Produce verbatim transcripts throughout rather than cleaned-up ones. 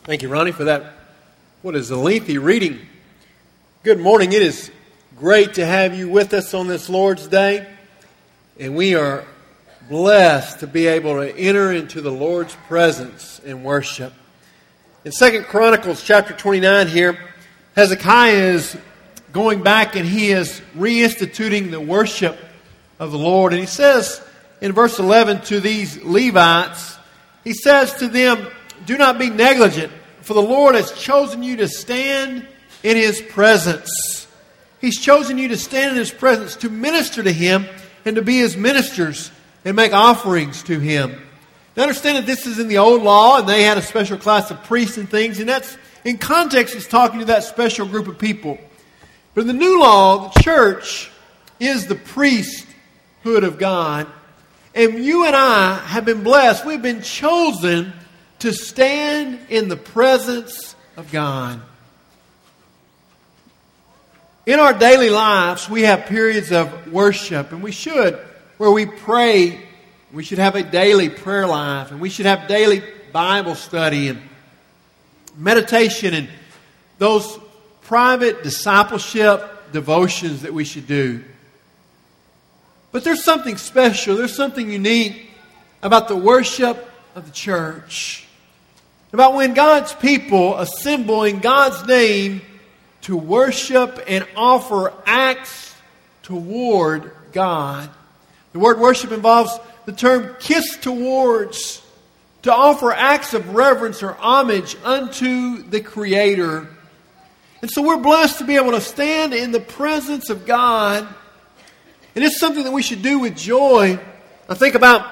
Thank you, Ronnie, for that. What is a lengthy reading. Good morning. It is great to have you with us on this Lord's Day. And we are blessed to be able to enter into the Lord's presence in worship. In Second Chronicles chapter twenty-nine here, Hezekiah is going back and he is reinstituting the worship of the Lord. And he says in verse eleven to these Levites, he says to them, "Do not be negligent, for the Lord has chosen you to stand in His presence." He's chosen you to stand in His presence, to minister to Him, and to be His ministers, and make offerings to Him. Now understand that this is in the old law, and they had a special class of priests and things, and that's, in context, it's talking to that special group of people. But in the new law, the church is the priesthood of God. And you and I have been blessed. We've been chosen to stand in the presence of God. In our daily lives, we have periods of worship, and we should, where we pray. We should have a daily prayer life, and we should have daily Bible study and meditation and those private discipleship devotions that we should do. But there's something special, there's something unique about the worship of the church. About when God's people assemble in God's name to worship and offer acts toward God. The word worship involves the term kiss towards, to offer acts of reverence or homage unto the Creator. And so we're blessed to be able to stand in the presence of God. And it's something that we should do with joy. I think about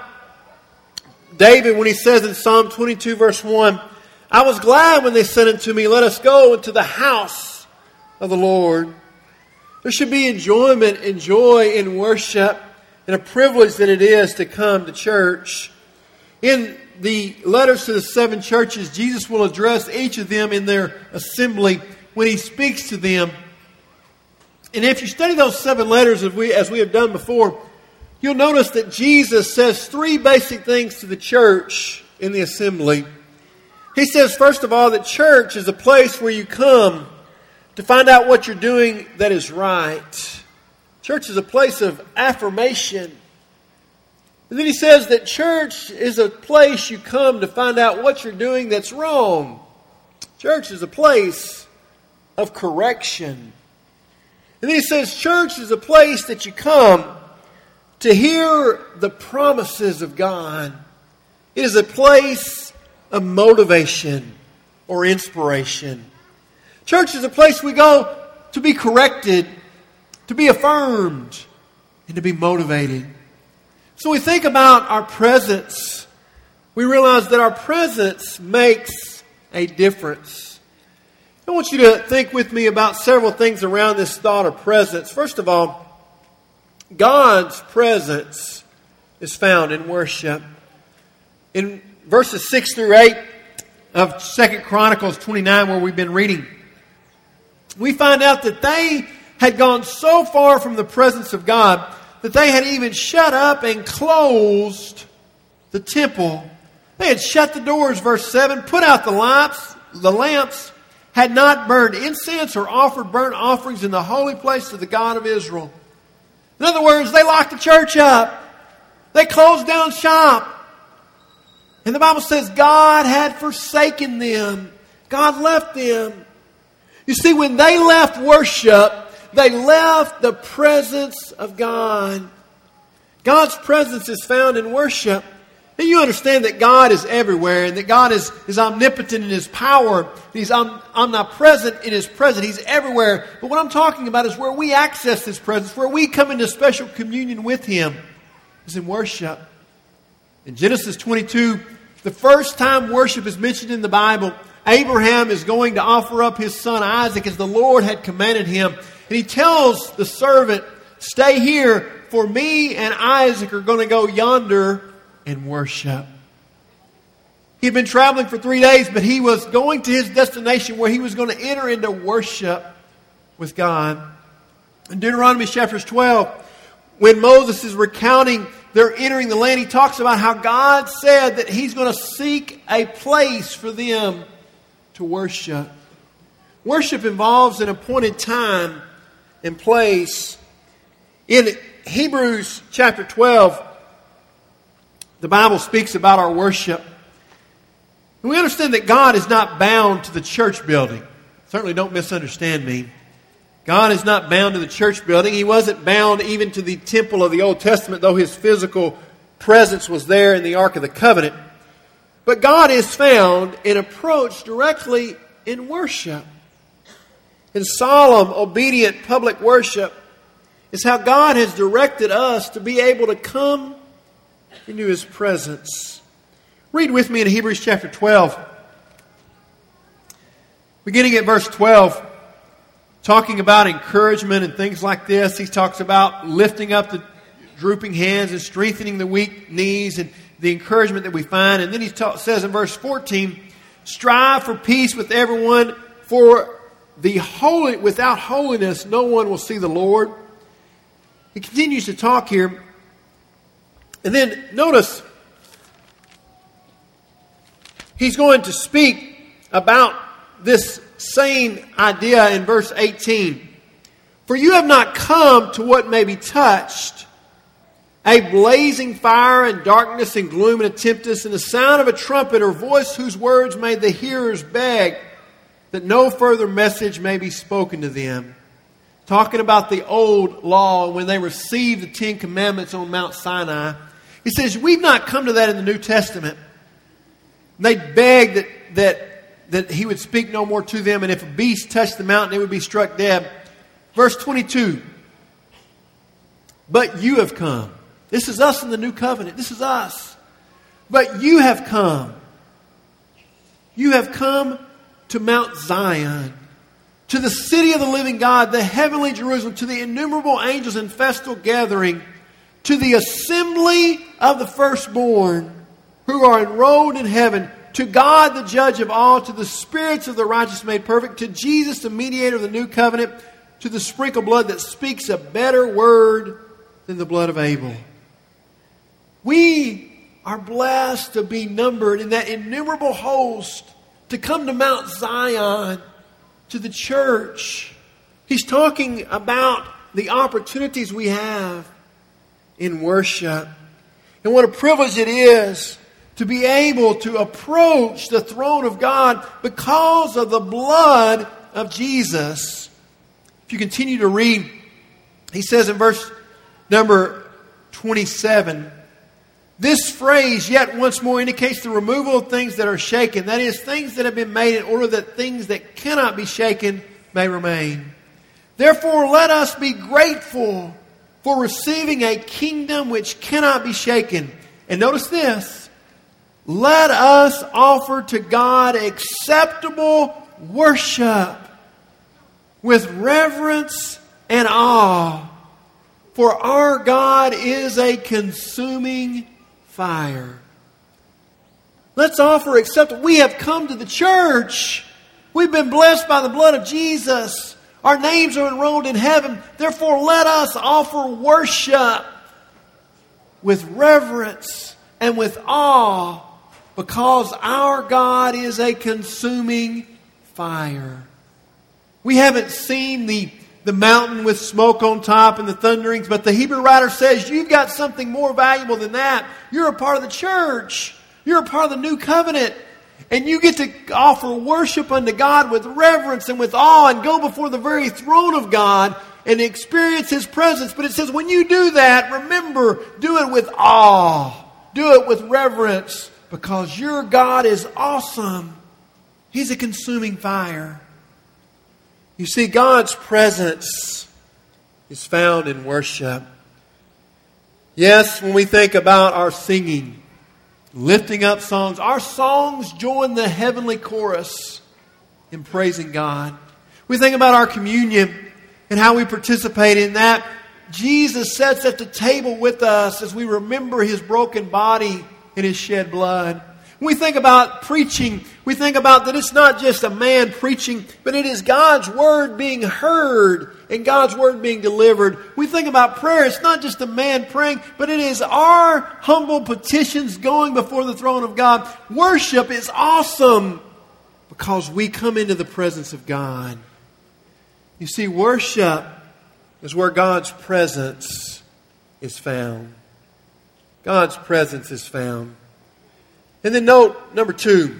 David when he says in Psalm twenty-two verse one, "I was glad when they said unto me, let us go into the house of the Lord." There should be enjoyment and joy in worship, and a privilege that it is to come to church. In the letters to the seven churches, Jesus will address each of them in their assembly when He speaks to them. And if you study those seven letters as we, as we have done before, you'll notice that Jesus says three basic things to the church in the assembly. He says, first of all, that church is a place where you come to find out what you're doing that is right. Church is a place of affirmation. And then he says that church is a place you come to find out what you're doing that's wrong. Church is a place of correction. And then he says church is a place that you come to hear the promises of God. It is a place of motivation or inspiration. Church is a place we go to be corrected, to be affirmed, and to be motivated. So we think about our presence. We realize that our presence makes a difference. I want you to think with me about several things around this thought of presence. First of all, God's presence is found in worship. In verses six through eight of Second Chronicles twenty-nine, where we've been reading, we find out that they had gone so far from the presence of God that they had even shut up and closed the temple. They had shut the doors, verse seven, put out the lamps, the lamps, had not burned incense or offered burnt offerings in the holy place to the God of Israel. In other words, they locked the church up. They closed down shop. And the Bible says God had forsaken them. God left them. You see, when they left worship, they left the presence of God. God's presence is found in worship. And you understand that God is everywhere and that God is, is omnipotent in His power. He's om, omnipresent in His presence. He's everywhere. But what I'm talking about is where we access His presence, where we come into special communion with Him, is in worship. In Genesis twenty-two, the first time worship is mentioned in the Bible, Abraham is going to offer up his son Isaac as the Lord had commanded him. And he tells the servant, "Stay here, for me and Isaac are going to go yonder and worship." He had been traveling for three days, but he was going to his destination where he was going to enter into worship with God. In Deuteronomy chapter twelve, when Moses is recounting their entering the land, he talks about how God said that He's going to seek a place for them to worship. Worship involves an appointed time and place. In Hebrews chapter twelve, the Bible speaks about our worship. And we understand that God is not bound to the church building. Certainly don't misunderstand me. God is not bound to the church building. He wasn't bound even to the temple of the Old Testament, though His physical presence was there in the Ark of the Covenant. But God is found and approached directly in worship. In solemn, obedient public worship is how God has directed us to be able to come into His presence. Read with me in Hebrews chapter twelve. Beginning at verse twelve, talking about encouragement and things like this. He talks about lifting up the drooping hands and strengthening the weak knees and the encouragement that we find. And then he ta- says in verse fourteen, strive for peace with everyone, for the holy, without holiness no one will see the Lord. He continues to talk here. And then notice, he's going to speak about this same idea in verse eighteen. For you have not come to what may be touched, a blazing fire and darkness and gloom and a tempest and the sound of a trumpet or voice whose words made the hearers beg that no further message may be spoken to them. Talking about the old law when they received the Ten Commandments on Mount Sinai. He says, we've not come to that in the New Testament. They begged that, that, that He would speak no more to them, and if a beast touched the mountain, it would be struck dead. Verse twenty-two. But you have come. This is us in the new covenant. This is us. But you have come. You have come to Mount Zion, to the city of the living God, the heavenly Jerusalem, to the innumerable angels in festal gathering, to the assembly of the firstborn who are enrolled in heaven, to God the judge of all, to the spirits of the righteous made perfect, to Jesus the mediator of the new covenant, to the sprinkled blood that speaks a better word than the blood of Abel. We are blessed to be numbered in that innumerable host, to come to Mount Zion, to the church. He's talking about the opportunities we have in worship. And what a privilege it is to be able to approach the throne of God because of the blood of Jesus. If you continue to read, he says in verse number twenty-seven, this phrase, yet once more, indicates the removal of things that are shaken. That is, things that have been made in order that things that cannot be shaken may remain. Therefore, let us be grateful for receiving a kingdom which cannot be shaken. And notice this. Let us offer to God acceptable worship with reverence and awe. For our God is a consuming fire. Let's offer acceptance. We have come to the church. We've been blessed by the blood of Jesus. Our names are enrolled in heaven. Therefore, let us offer worship with reverence and with awe, because our God is a consuming fire. We haven't seen the the mountain with smoke on top and the thunderings, but the Hebrew writer says you've got something more valuable than that. You're a part of the church. You're a part of the new covenant. And you get to offer worship unto God with reverence and with awe and go before the very throne of God and experience His presence. But it says when you do that, remember, do it with awe. Do it with reverence, because your God is awesome. He's a consuming fire. You see, God's presence is found in worship. Yes, when we think about our singing, lifting up songs, our songs join the heavenly chorus in praising God. We think about our communion and how we participate in that. Jesus sits at the table with us as we remember His broken body and His shed blood. When we think about preaching, we think about that it's not just a man preaching, but it is God's Word being heard and God's Word being delivered. We think about prayer, it's not just a man praying, but it is our humble petitions going before the throne of God. Worship is awesome. because we come into the presence of God. You see, worship is where God's presence is found. God's presence is found. And then note number two.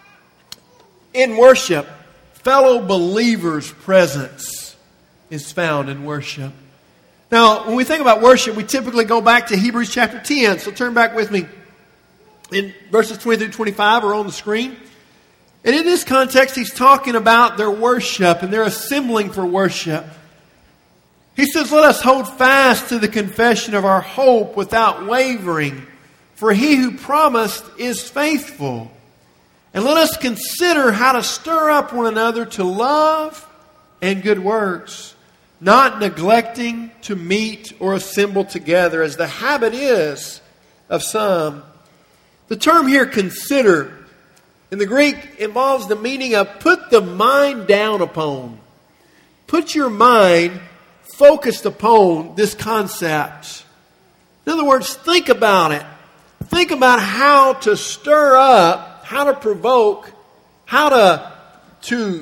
In worship, fellow believers' presence is found in worship. Now, when we think about worship, we typically go back to Hebrews chapter ten. So turn back with me. In verses twenty through twenty-five are on the screen. And in this context, he's talking about their worship and their assembling for worship. He says, let us hold fast to the confession of our hope without wavering, for he who promised is faithful. And let us consider how to stir up one another to love and good works, not neglecting to meet or assemble together, as the habit is of some. The term here, consider, in the Greek involves the meaning of put the mind down upon. Put your mind focused upon this concept. In other words, think about it. Think about how to stir up, how to provoke, how to, to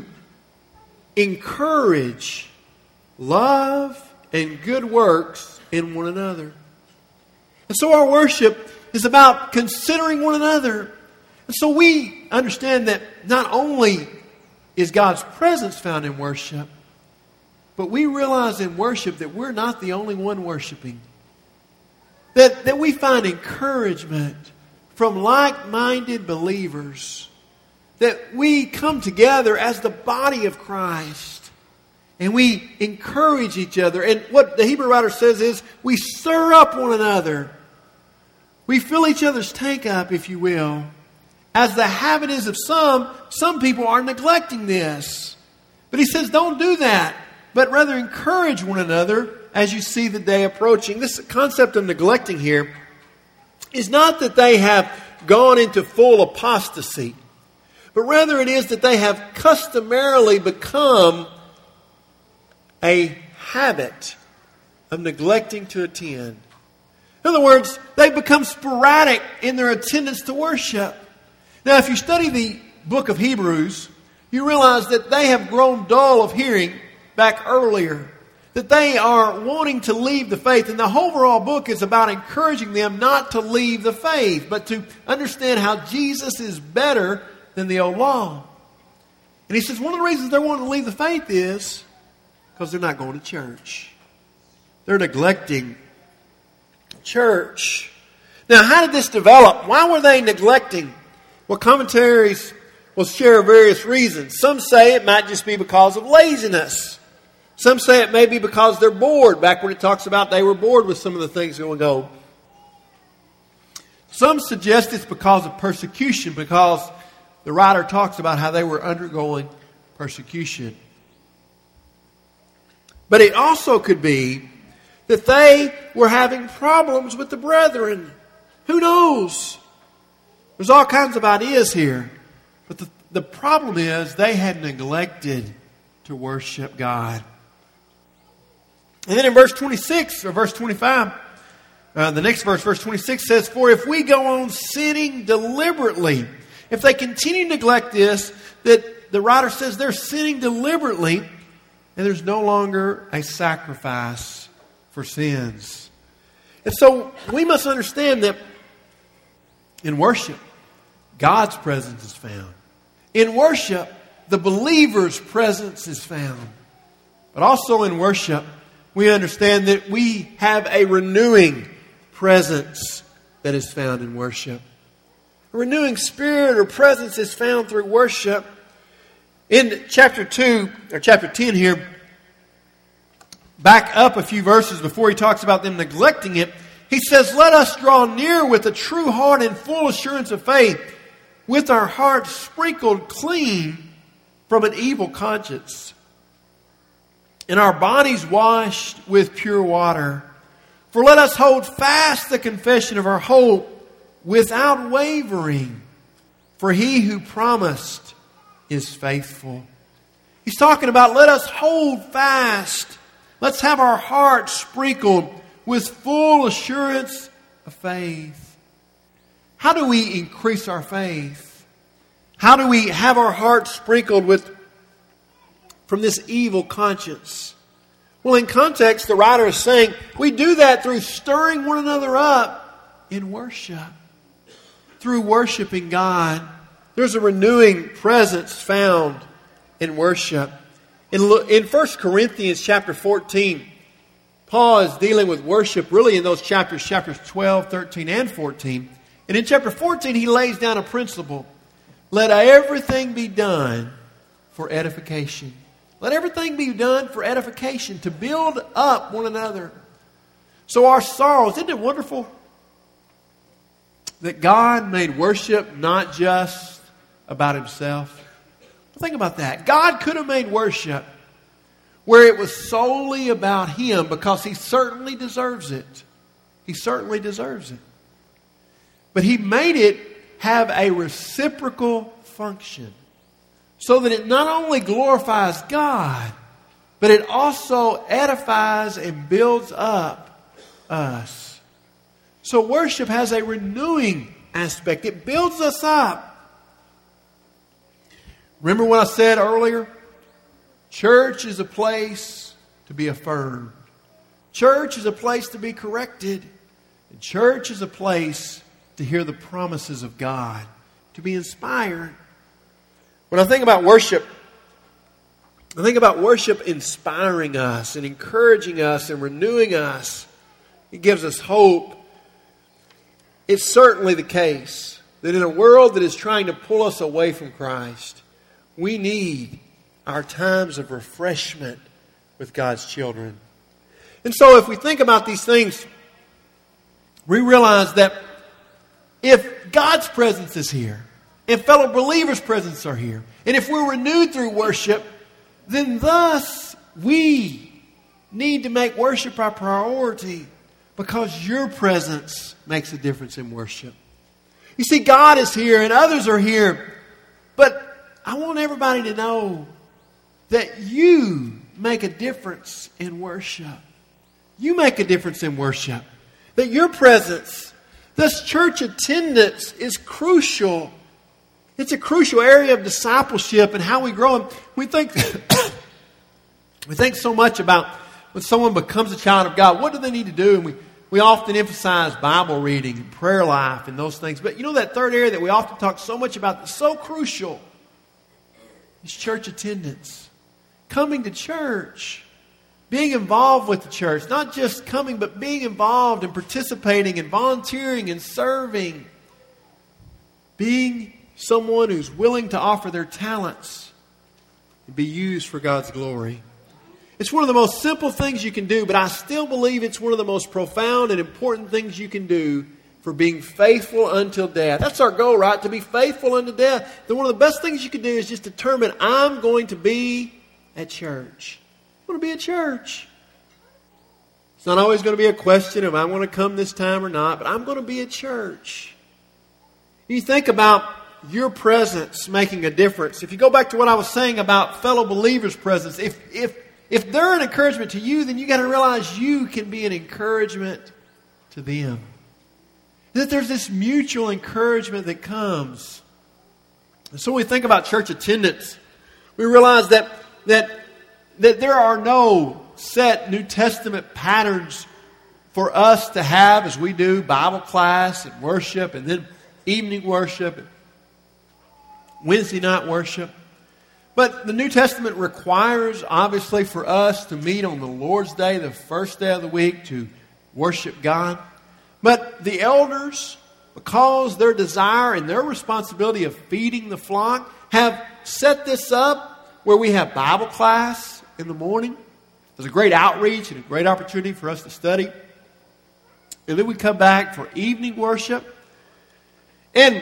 encourage love and good works in one another. And so our worship is about considering one another. And so we understand that not only is God's presence found in worship, but we realize in worship that we're not the only one worshiping. That, that we find encouragement from like-minded believers. That we come together as the body of Christ. And we encourage each other. And what the Hebrew writer says is, we stir up one another. We fill each other's tank up, if you will. As the habit is of some, some people are neglecting this. But he says, don't do that. But rather encourage one another as you see the day approaching. This concept of neglecting here is not that they have gone into full apostasy, but rather it is that they have customarily become a habit of neglecting to attend. In other words, they've become sporadic in their attendance to worship. Now, if you study the book of Hebrews, you realize that they have grown dull of hearing back earlier. That they are wanting to leave the faith. And the overall book is about encouraging them not to leave the faith, but to understand how Jesus is better than the old law. And he says one of the reasons they're wanting to leave the faith is because they're not going to church. They're neglecting church. Now, how did this develop? Why were they neglecting? Well, commentaries will share various reasons. Some say it might just be because of laziness. Some say it may be because they're bored. Back when it talks about they were bored with some of the things going on. Some suggest it's because of persecution, because the writer talks about how they were undergoing persecution. But it also could be that they were having problems with the brethren. Who knows? There's all kinds of ideas here. But the, the problem is they had neglected to worship God. And then in verse twenty-six or verse twenty-five, uh, the next verse, verse twenty-six says, for if we go on sinning deliberately, if they continue to neglect this, that the writer says they're sinning deliberately, and there's no longer a sacrifice for sins. And so we must understand that in worship, God's presence is found. In worship, the believer's presence is found. But also in worship, we understand that we have a renewing presence that is found in worship. A renewing spirit or presence is found through worship. In chapter two, or chapter ten here, back up a few verses before he talks about them neglecting it, he says, let us draw near with a true heart and full assurance of faith, with our hearts sprinkled clean from an evil conscience, and our bodies washed with pure water. For let us hold fast the confession of our hope without wavering, for he who promised is faithful. He's talking about let us hold fast. Let's have our hearts sprinkled with full assurance of faith. How do we increase our faith? How do we have our hearts sprinkled with from this evil conscience? Well, in context, the writer is saying we do that through stirring one another up in worship. Through worshiping God. There's a renewing presence found in worship. In, in First Corinthians chapter fourteen, Paul is dealing with worship really in those chapters, chapters twelve, thirteen, and fourteen. And in chapter fourteen, he lays down a principle. Let everything be done for edification. Let everything be done for edification, to build up one another. So our sorrows, isn't it wonderful that God made worship not just about Himself? Think about that. God could have made worship where it was solely about Him, because He certainly deserves it. He certainly deserves it. But He made it have a reciprocal function, so that it not only glorifies God, but it also edifies and builds up us. So worship has a renewing aspect. It builds us up. Remember what I said earlier? Church is a place to be affirmed. Church is a place to be corrected. And church is a place to hear the promises of God, to be inspired. When I think about worship, I think about worship inspiring us and encouraging us and renewing us. It gives us hope. It's certainly the case that in a world that is trying to pull us away from Christ, we need our times of refreshment with God's children. And so if we think about these things, we realize that if God's presence is here, if fellow believers' presence are here, and if we're renewed through worship, then thus we need to make worship our priority, because your presence makes a difference in worship. You see, God is here and others are here, but I want everybody to know that you make a difference in worship. You make a difference in worship. That your presence, this church attendance, is crucial. It's a crucial area of discipleship and how we grow. And we think we think so much about when someone becomes a child of God, what do they need to do? And we, we often emphasize Bible reading and prayer life and those things. But you know that third area that we often talk so much about that's so crucial is church attendance. Coming to church. Being involved with the church. Not just coming, but being involved and participating and volunteering and serving. Being someone who's willing to offer their talents and be used for God's glory. It's one of the most simple things you can do, but I still believe it's one of the most profound and important things you can do for being faithful until death. That's our goal, right? To be faithful unto death. Then one of the best things you can do is just determine, I'm going to be at church. I'm going to be at church. It's not always going to be a question of I want to come this time or not, but I'm going to be at church. You think about your presence making a difference. If you go back to what I was saying about fellow believers' presence, if if if they're an encouragement to you, then you got to realize you can be an encouragement to them. That there's this mutual encouragement that comes. And so when we think about church attendance, we realize that that that there are no set New Testament patterns for us to have as we do Bible class and worship and then evening worship and Wednesday night worship. But the New Testament requires, obviously, for us to meet on the Lord's Day, the first day of the week, to worship God. But the elders, because their desire and their responsibility of feeding the flock, have set this up where we have Bible class in the morning. There's a great outreach and a great opportunity for us to study. And then we come back for evening worship. And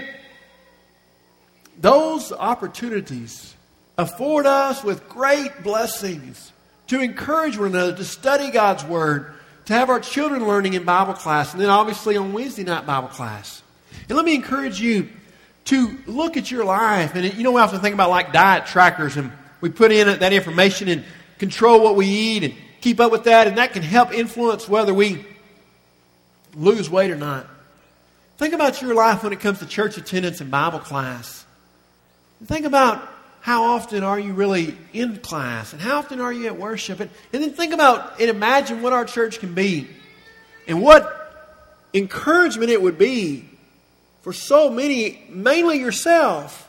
those opportunities afford us with great blessings to encourage one another, to study God's Word, to have our children learning in Bible class, and then obviously on Wednesday night Bible class. And let me encourage you to look at your life. And you know, we often think about like diet trackers, and we put in that information and control what we eat and keep up with that, and that can help influence whether we lose weight or not. Think about your life when it comes to church attendance and Bible class. Think about how often are you really in class, and how often are you at worship, and, and then think about and imagine what our church can be, and what encouragement it would be for so many, mainly yourself,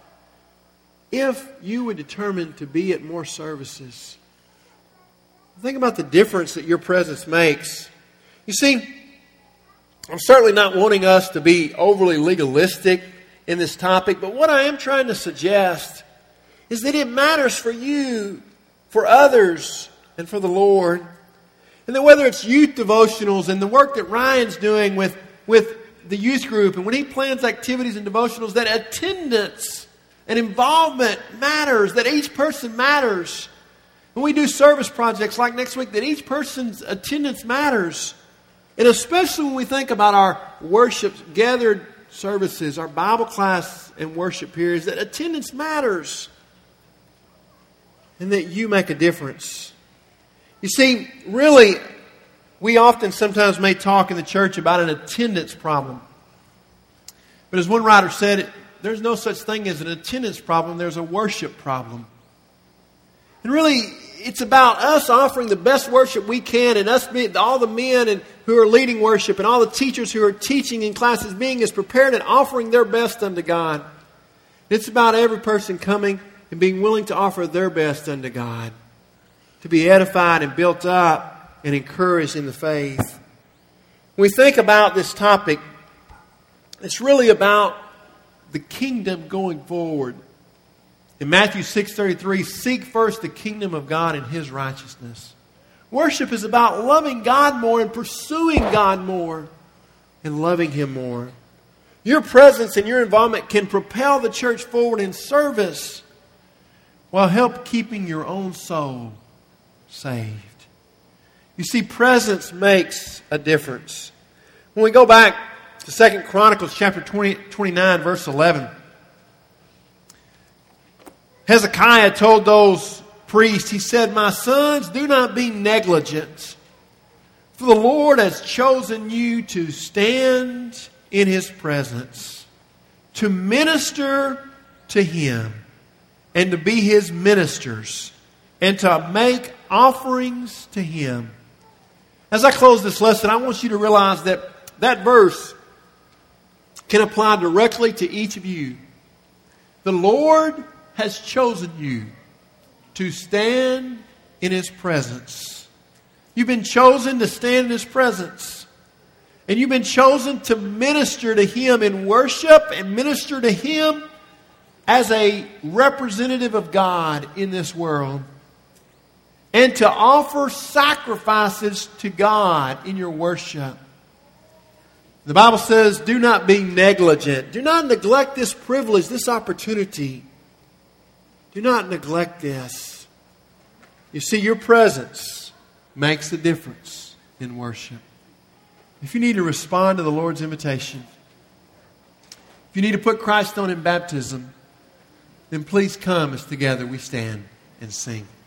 if you would determine to be at more services. Think about the difference that your presence makes. You see, I'm certainly not wanting us to be overly legalistic in this topic, but what I am trying to suggest is that it matters for you, for others, and for the Lord. And that whether it's youth devotionals and the work that Ryan's doing with, with the youth group, and when he plans activities and devotionals, that attendance and involvement matters, that each person matters. When we do service projects like next week, that each person's attendance matters. And especially when we think about our worship gathered services, our Bible class and worship periods, that attendance matters. And that you make a difference. You see, really, we often sometimes may talk in the church about an attendance problem. But as one writer said, there's no such thing as an attendance problem, there's a worship problem. And really, it's about us offering the best worship we can, and us being, all the men and who are leading worship and all the teachers who are teaching in classes being as prepared and offering their best unto God. It's about every person coming and being willing to offer their best unto God, to be edified and built up and encouraged in the faith. When we think about this topic, it's really about the kingdom going forward. In Matthew six thirty-three, seek first the kingdom of God and His righteousness. Worship is about loving God more and pursuing God more and loving Him more. Your presence and your involvement can propel the church forward in service while help keeping your own soul saved. You see, presence makes a difference. When we go back to Second Chronicles chapter twenty, twenty-nine, verse eleven, Hezekiah told those priests, he said, "My sons, do not be negligent, for the Lord has chosen you to stand in His presence, to minister to Him, and to be His ministers, and to make offerings to Him." As I close this lesson, I want you to realize that that verse can apply directly to each of you. The Lord has chosen you to stand in His presence. You've been chosen to stand in His presence. And you've been chosen to minister to Him in worship and minister to Him as a representative of God in this world. And to offer sacrifices to God in your worship. The Bible says, do not be negligent. Do not neglect this privilege, this opportunity. Do not neglect this. You see, your presence makes a difference in worship. If you need to respond to the Lord's invitation, if you need to put Christ on in baptism, then please come as together we stand and sing.